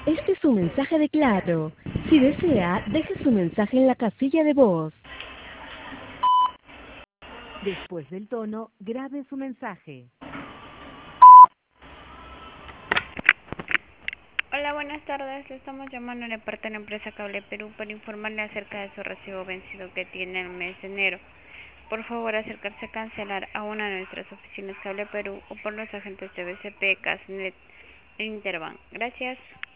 Este es un mensaje de Claro. Si desea, deje su mensaje en la casilla de voz. Después del tono, grabe su mensaje. Hola, buenas tardes. Le estamos llamando de parte de la empresa Cable Perú para informarle acerca de su recibo vencido que tiene el mes de enero. Por favor, acercarse a cancelar a una de nuestras oficinas Cable Perú o por los agentes de BCP, Casnet e Interbank. Gracias.